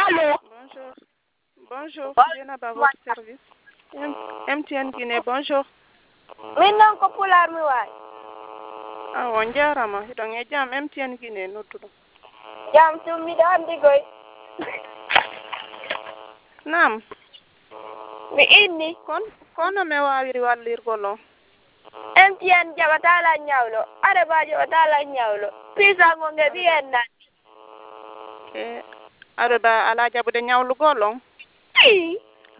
Allô? Bonjour. Bonjour, Bon- bien à votre service. MTN Guinée, bonjour. Min non ko pular mi waay. On jarama, hiɗon e jam MTN Guinée nodduɗo. Jam tummiɗo andi koy. Nam, Mi inni. kono mi wawiri wallirgol on. MTN jaɓata la ñawlo. Are ba jaɓata la ñawlo. Pisango nge ɓiyen nan. E aɗa ba ala jaɓude ñawlugol on? I.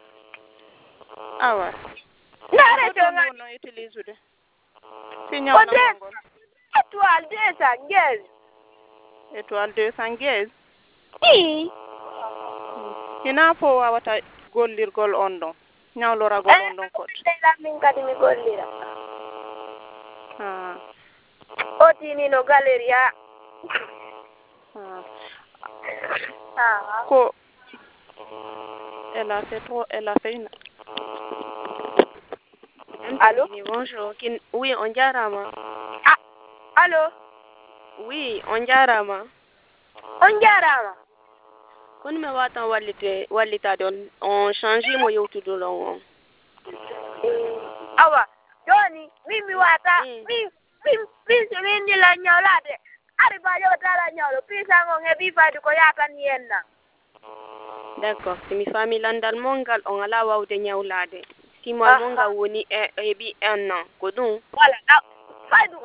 Awa. Nare to nga. No utilise ude. Si ñawlangol ngol. Étoile 215. Étoile 215. I. Hina fo wawata gollirgol on ɗon. Ñawloragol on ɗon kot. Min kadi mi gollira. Ah. O tini no galeria. Ko elle a fait une. Allô? Bonjour. Oui, on jarama. Ah. Allô? Oui, on jarama. On jarama. Kono mi watan wallitade on change mo yewtude ɗon on. Awa, joni mi wata mi ni la ñawlade. Ari ba jaɓata la ñawlo. Pisango nge ɓi fayde ko yatan yenna. D'accord, simi fami landal mongal on ala wawde ñawlade. Simol mongal woni heɓi 1 an ko ɗum. Voilà, faydu.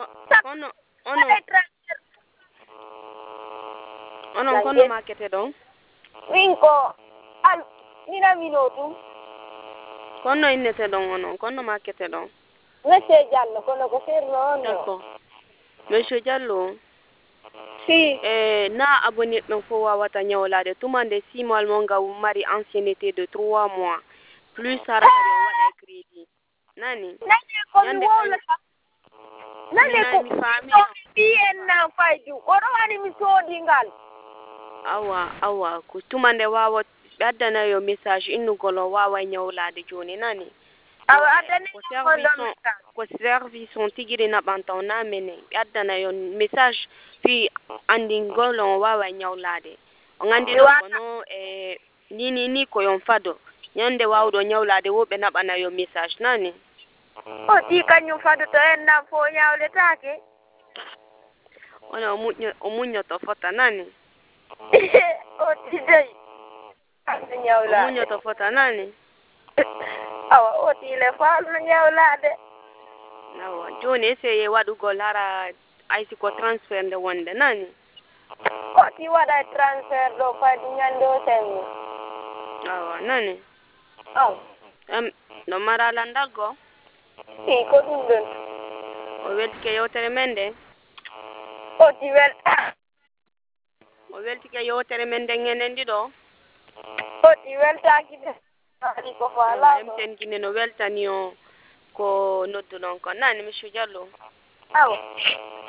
Onon kono makete ɗon? Min ko mina minotum. Kono innete ɗon onon, kono makete ɗon? Monsieur Diallo, kono ko firno on. D'accord. Monsieur Diallo. Si. Na abonné ɗon fo wawata ñawlade tumande 6 mois mongal mari ancienneté de 3 mois. Plus sara kadi on waɗa crédit. Nani? Nane ko mi wolata. Nane ko mi fami. Ɓiyen na faydu. Oɗo wani mi soodi ngal. Awa ko tumande wawa ɓe addana yo message innugol o wawa ñawlade joni nani? Awa addani ko service on tigiri naɓanta o na mene ɓe addana yo message fi andingol on wawa ñawlade on andi ɗo kono ni koyon fado ñande wawɗo ñawlade woɓe naɓana yo message nani? O ɗi kañum fado to en nam fo ñawletake. Ona o muñoto fota nani? O ɗi dey ñawlade. O muñoto fota nani? Awa o ɗile falno ñawlade. Awa joni essaye waɗugol hara aysi ko transfert nde wonde nani? O ɗi waɗa transfert ɗo faydu ñande o semmi. Awa nani? Aw. No mara landal go? Si ko ɗum ɗon. O weltike yewtere men nde? O ɗi welta. O weltike yewtere men nde ngenendi ɗo? O ɗi weltaki de. Ari ko fala. MTN Guinée no weltani o ko nodduɗon ko nani Monsieur Diallo? Aw.